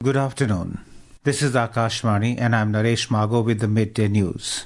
Good afternoon. This is Akashvani and I'm Naresh Mago with the Midday News.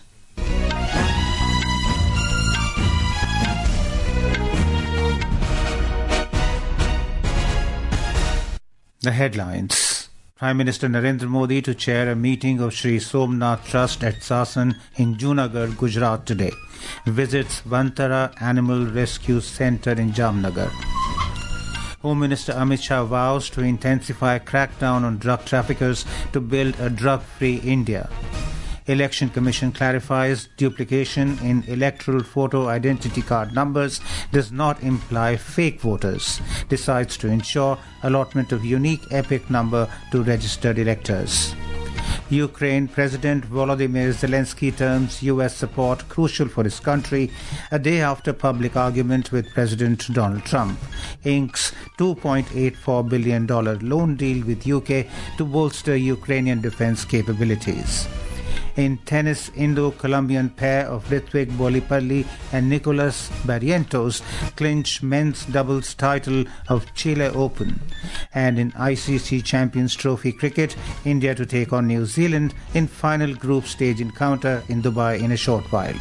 The headlines. Prime Minister Narendra Modi to chair a meeting of Sri Somnath Trust at Sasan in Junagadh, Gujarat today. Visits Vantara Animal Rescue Centre in Jamnagar. Home Minister Amit Shah vows to intensify crackdown on drug traffickers to build a drug-free India. Election Commission clarifies duplication in electoral photo identity card numbers does not imply fake voters. Decides to ensure allotment of unique EPIC number to registered electors. Ukraine President Volodymyr Zelensky terms US support crucial for his country a day after public argument with President Donald Trump. Inks $2.84 billion loan deal with UK to bolster Ukrainian defense capabilities. In tennis, Indo-Colombian pair of Ritwik Bolipalli and Nicolas Barrientos clinch men's doubles title of Chile Open. And in ICC Champions Trophy cricket, India to take on New Zealand in final group stage encounter in Dubai in a short while.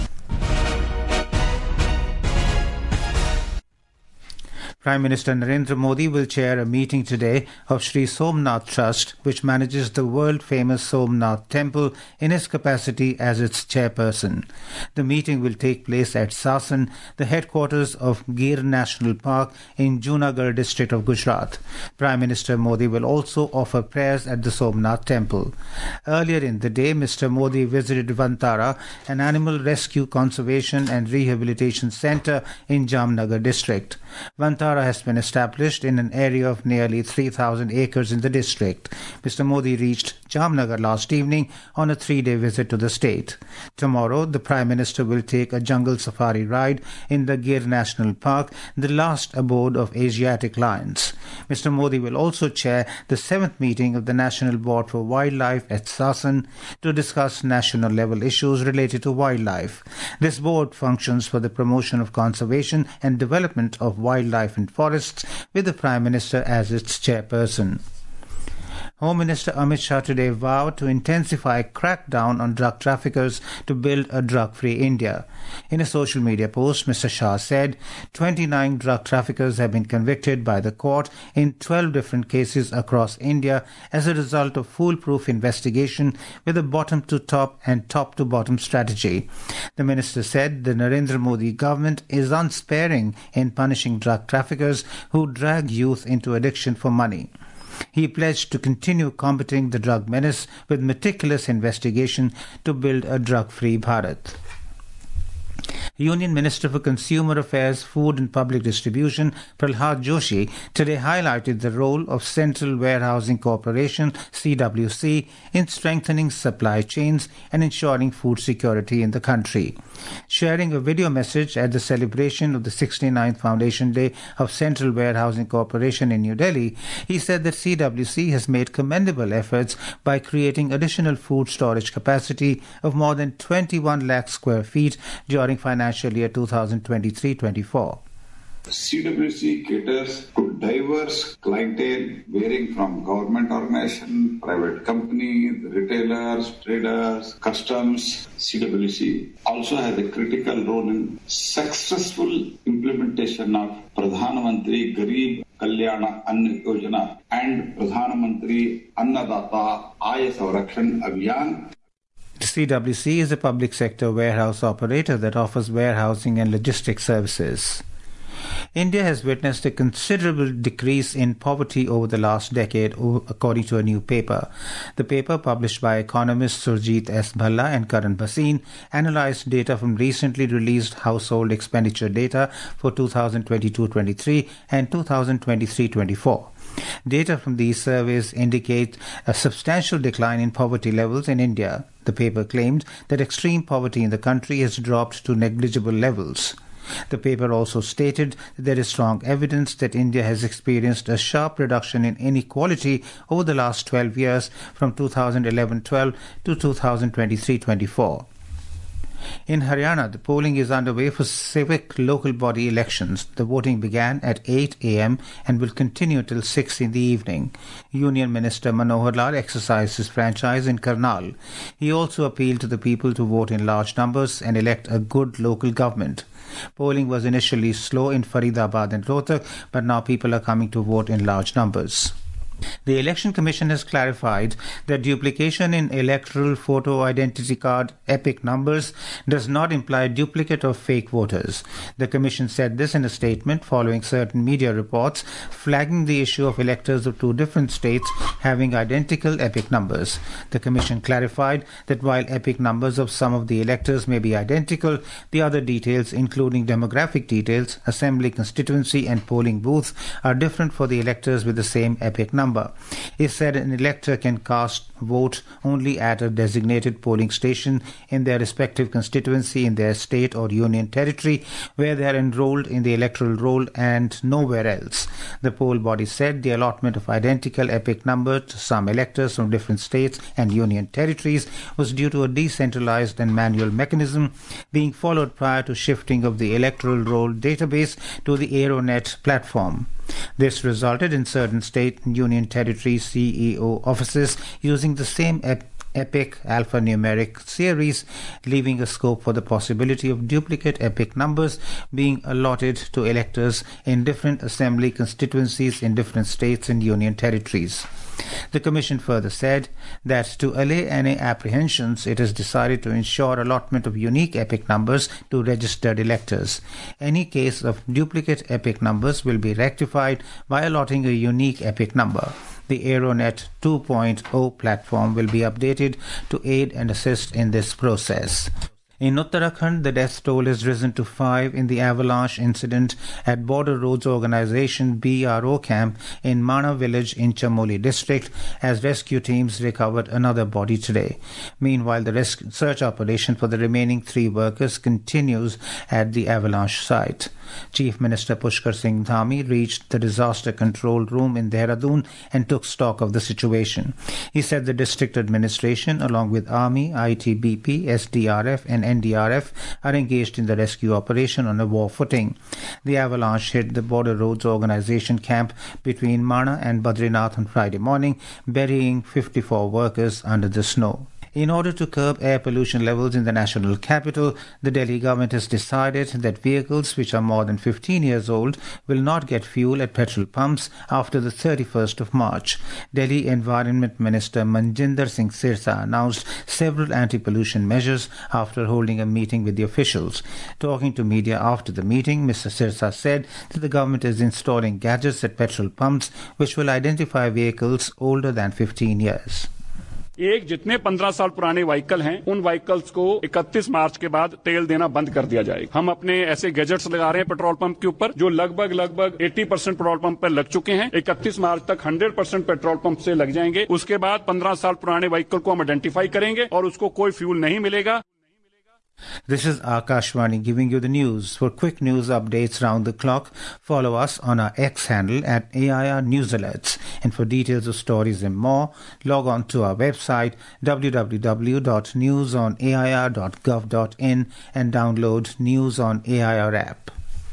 Prime Minister Narendra Modi will chair a meeting today of Sri Somnath Trust, which manages the world-famous Somnath Temple, in his capacity as its chairperson. The meeting will take place at Sasan, the headquarters of Gir National Park in Junagadh district of Gujarat. Prime Minister Modi will also offer prayers at the Somnath Temple. Earlier in the day, Mr. Modi visited Vantara, an animal rescue, conservation and rehabilitation centre in Jamnagar district. Vantara has been established in an area of nearly 3,000 acres in the district. Mr. Modi reached Jamnagar last evening on a 3-day visit to the state. Tomorrow, the Prime Minister will take a jungle safari ride in the Gir National Park, the last abode of Asiatic lions. Mr. Modi will also chair the 7th meeting of the National Board for Wildlife at Sasan to discuss national-level issues related to wildlife. This board functions for the promotion of conservation and development of wildlife and forests, with the Prime Minister as its chairperson. Home Minister Amit Shah today vowed to intensify crackdown on drug traffickers to build a drug-free India. In a social media post, Mr. Shah said 29 drug traffickers have been convicted by the court in 12 different cases across India as a result of foolproof investigation with a bottom-to-top and top-to-bottom strategy. The minister said the Narendra Modi government is unsparing in punishing drug traffickers who drag youth into addiction for money. He pledged to continue combating the drug menace with meticulous investigation to build a drug-free Bharat. Union Minister for Consumer Affairs, Food and Public Distribution, Prahlad Joshi, today highlighted the role of Central Warehousing Corporation, CWC, in strengthening supply chains and ensuring food security in the country. Sharing a video message at the celebration of the 69th Foundation Day of Central Warehousing Corporation in New Delhi, he said that CWC has made commendable efforts by creating additional food storage capacity of more than 21 lakh square feet during financial year 2023-24. CWC caters to diverse clientele varying from government organization, private companies, retailers, traders, customs. CWC also has a critical role in successful implementation of Pradhan Mantri Garib Kalyana Anna Yojana and Pradhan Mantri Annadata Aaya Savrakshan Abhiyan. The CWC is a public sector warehouse operator that offers warehousing and logistics services. India has witnessed a considerable decrease in poverty over the last decade, according to a new paper. The paper, published by economists Surjit S. Bhalla and Karan Bhasin, analyzed data from recently released household expenditure data for 2022-23 and 2023-24. Data from these surveys indicate a substantial decline in poverty levels in India. The paper claimed that extreme poverty in the country has dropped to negligible levels. The paper also stated that there is strong evidence that India has experienced a sharp reduction in inequality over the last 12 years from 2011-12 to 2023-24. In Haryana, the polling is underway for civic local body elections. The voting began at 8 a.m. and will continue till 6 in the evening. Union Minister Manohar Lal exercised his franchise in Karnal. He also appealed to the people to vote in large numbers and elect a good local government. Polling was initially slow in Faridabad and Rohtak, but now people are coming to vote in large numbers. The Election Commission has clarified that duplication in electoral photo identity card EPIC numbers does not imply duplicate of fake voters. The Commission said this in a statement following certain media reports flagging the issue of electors of two different states having identical EPIC numbers. The Commission clarified that while EPIC numbers of some of the electors may be identical, the other details, including demographic details, assembly constituency and polling booth, are different for the electors with the same EPIC number. It said an elector can cast vote only at a designated polling station in their respective constituency in their state or union territory where they are enrolled in the electoral roll and nowhere else. The poll body said the allotment of identical EPIC number to some electors from different states and union territories was due to a decentralized and manual mechanism being followed prior to shifting of the electoral roll database to the Aeronet platform. This resulted in certain state and union territory CEO offices using the same EPIC alphanumeric series, leaving a scope for the possibility of duplicate EPIC numbers being allotted to electors in different assembly constituencies in different states and union territories. The Commission further said that to allay any apprehensions, it has decided to ensure allotment of unique EPIC numbers to registered electors. Any case of duplicate EPIC numbers will be rectified by allotting a unique EPIC number. The Aeronet 2.0 platform will be updated to aid and assist in this process. In Uttarakhand, the death toll has risen to 5 in the avalanche incident at Border Roads Organisation BRO camp in Mana village in Chamoli district as rescue teams recovered another body today. Meanwhile, the search operation for the remaining 3 workers continues at the avalanche site. Chief Minister Pushkar Singh Dhami reached the disaster control room in Dehradun and took stock of the situation. He said the district administration, along with Army, ITBP, SDRF and NDRF, are engaged in the rescue operation on a war footing. The avalanche hit the Border Roads Organisation camp between Mana and Badrinath on Friday morning, burying 54 workers under the snow. In order to curb air pollution levels in the national capital, the Delhi government has decided that vehicles which are more than 15 years old will not get fuel at petrol pumps after the 31st of March. Delhi Environment Minister Manjinder Singh Sirsa announced several anti-pollution measures after holding a meeting with the officials. Talking to media after the meeting, Mr. Sirsa said that the government is installing gadgets at petrol pumps which will identify vehicles older than 15 years. एक जितने 15 साल पुराने vehicle हैं उन vehicles को 31 मार्च के बाद तेल देना बंद कर दिया जाएगा। हम अपने ऐसे गैजेट्स लगा रहे हैं पेट्रोल पंप के ऊपर जो लगभग 80% पेट्रोल पंप पर लग चुके हैं। 31 मार्च तक 100% पेट्रोल पंप से लग जाएंगे। उसके बाद 15 साल पुराने व्हीकल को हम आइडेंटिफाई करेंगे और उसको कोई फ्यूल नहीं मिलेगा। This is Akashvani giving you the news. For quick news updates round the clock, follow us on our X handle at AIR News Alerts. And for details of stories and more, log on to our website www.newsonair.gov.in and download News on AIR app.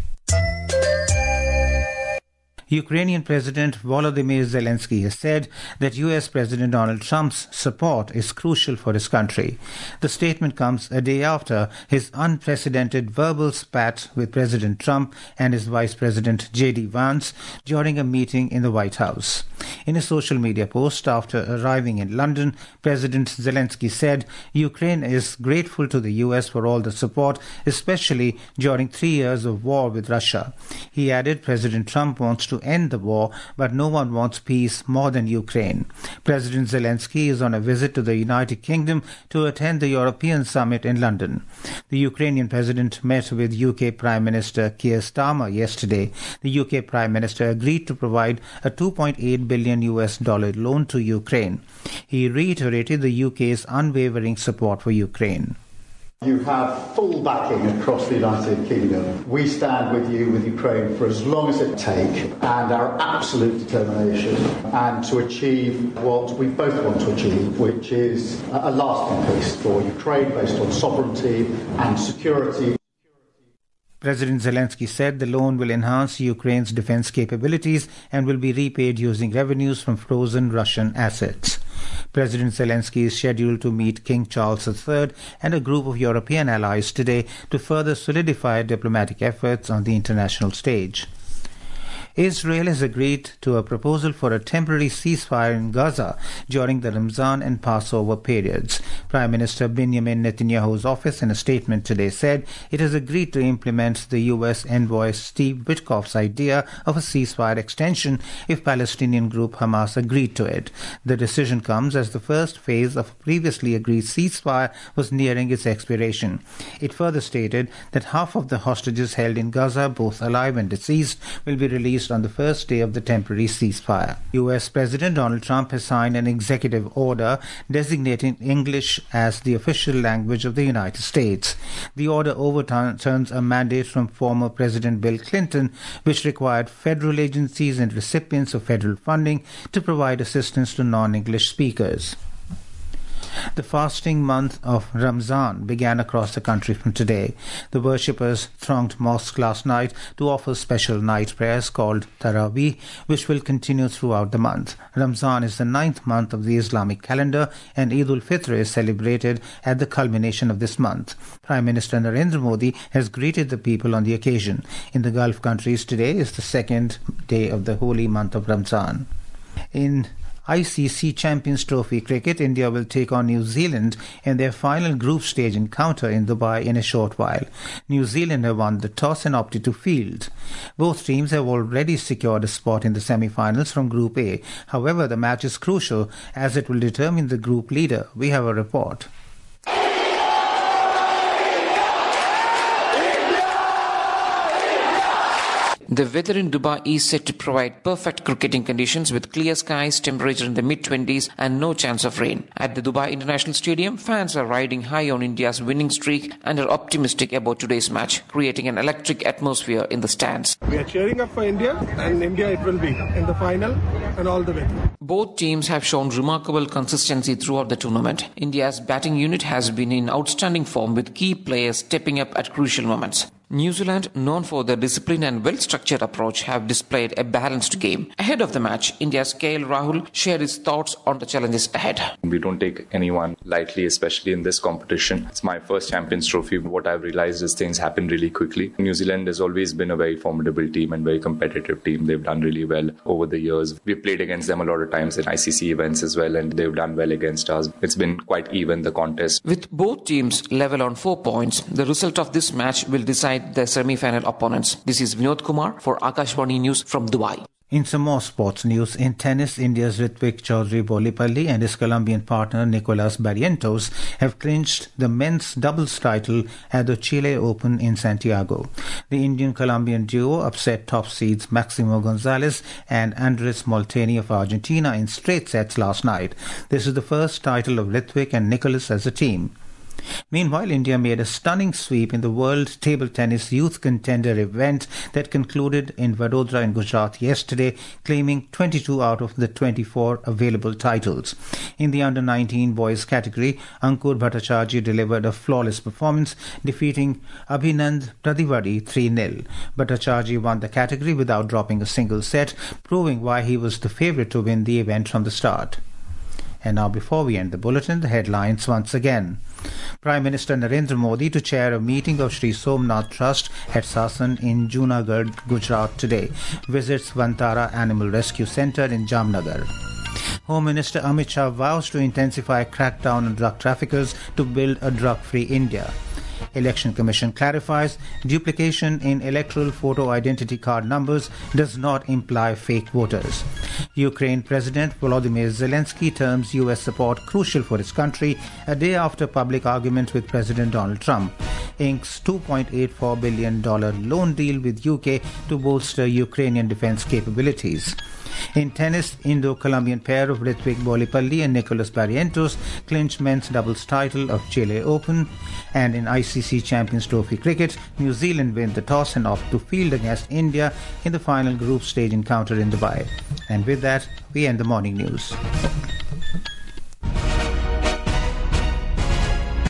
Ukrainian President Volodymyr Zelensky has said that US President Donald Trump's support is crucial for his country. The statement comes a day after his unprecedented verbal spat with President Trump and his Vice President J.D. Vance during a meeting in the White House. In a social media post after arriving in London, President Zelensky said Ukraine is grateful to the US for all the support, especially during 3 years of war with Russia. He added President Trump wants to end the war, but no one wants peace more than Ukraine. President Zelensky is on a visit to the United Kingdom to attend the European Summit in London. The Ukrainian president met with UK Prime Minister Keir Starmer yesterday. The UK Prime Minister agreed to provide a $2.8 billion loan to Ukraine. He reiterated the UK's unwavering support for Ukraine. You have full backing across the United Kingdom. We stand with you, with Ukraine, for as long as it takes, and our absolute determination and to achieve what we both want to achieve, which is a lasting peace for Ukraine based on sovereignty and security. President Zelensky said the loan will enhance Ukraine's defense capabilities and will be repaid using revenues from frozen Russian assets. President Zelensky is scheduled to meet King Charles III and a group of European allies today to further solidify diplomatic efforts on the international stage. Israel has agreed to a proposal for a temporary ceasefire in Gaza during the Ramzan and Passover periods. Prime Minister Benjamin Netanyahu's office in a statement today said it has agreed to implement the U.S. envoy Steve Witkoff's idea of a ceasefire extension if Palestinian group Hamas agreed to it. The decision comes as the first phase of a previously agreed ceasefire was nearing its expiration. It further stated that half of the hostages held in Gaza, both alive and deceased, will be released on the first day of the temporary ceasefire. U.S. President Donald Trump has signed an executive order designating English as the official language of the United States. The order overturns a mandate from former President Bill Clinton, which required federal agencies and recipients of federal funding to provide assistance to non-English speakers. The fasting month of Ramzan began across the country from today. The worshippers thronged mosques last night to offer special night prayers called Taraweeh, which will continue throughout the month. Ramzan is the 9th month of the Islamic calendar, and Eid al-Fitr is celebrated at the culmination of this month. Prime Minister Narendra Modi has greeted the people on the occasion. In the Gulf countries, today is the second day of the holy month of Ramzan. In ICC Champions Trophy cricket, India will take on New Zealand in their final group stage encounter in Dubai in a short while. New Zealand have won the toss and opted to field. Both teams have already secured a spot in the semi-finals from Group A. However, the match is crucial as it will determine the group leader. We have a report. The weather in Dubai is set to provide perfect cricketing conditions with clear skies, temperature in the mid-20s and no chance of rain. At the Dubai International Stadium, fans are riding high on India's winning streak and are optimistic about today's match, creating an electric atmosphere in the stands. We are cheering up for India, and India it will be in the final and all the way. Both teams have shown remarkable consistency throughout the tournament. India's batting unit has been in outstanding form with key players stepping up at crucial moments. New Zealand, known for their disciplined and well-structured approach, have displayed a balanced game. Ahead of the match, India's KL Rahul shared his thoughts on the challenges ahead. We don't take anyone lightly, especially in this competition. It's my first Champions Trophy. What I've realized is things happen really quickly. New Zealand has always been a very formidable team and very competitive team. They've done really well over the years. We've played against them a lot of times in ICC events as well, and they've done well against us. It's been quite even, the contest. With both teams level on 4 points, the result of this match will decide the semi-final opponents. This is Vinod Kumar for Akashvani News from Dubai. In some more sports news, in tennis, India's Ritvik Chaudhary Bolipalli and his Colombian partner Nicolas Barrientos have clinched the men's doubles title at the Chile Open in Santiago. The Indian-Colombian duo upset top seeds Maximo Gonzalez and Andres Molteni of Argentina in straight sets last night. This is the first title of Ritvik and Nicolas as a team. Meanwhile, India made a stunning sweep in the World Table Tennis Youth Contender event that concluded in Vadodara in Gujarat yesterday, claiming 22 out of the 24 available titles. In the under-19 boys category, Ankur Bhattacharjee delivered a flawless performance, defeating Abhinand Pradivadi 3-0. Bhattacharjee won the category without dropping a single set, proving why he was the favourite to win the event from the start. And now, before we end the bulletin, the headlines once again. Prime Minister Narendra Modi to chair a meeting of Sri Somnath Trust at Sasan in Junagadh, Gujarat today. Visits Vantara Animal Rescue Centre in Jamnagar. Home Minister Amit Shah vows to intensify crackdown on drug traffickers to build a drug-free India. Election Commission clarifies duplication in electoral photo identity card numbers does not imply fake voters. Ukraine President Volodymyr Zelensky terms US support crucial for his country a day after public argument with President Donald Trump. Inks $2.84 billion loan deal with UK to bolster Ukrainian defense capabilities. In tennis, Indo-Colombian pair of Ritwik Bolipalli and Nicolas Barrientos clinched men's doubles title of Chile Open. And in ICC Champions Trophy cricket, New Zealand win the toss and opt to field against India in the final group stage encounter in Dubai. And with that, we end the morning news.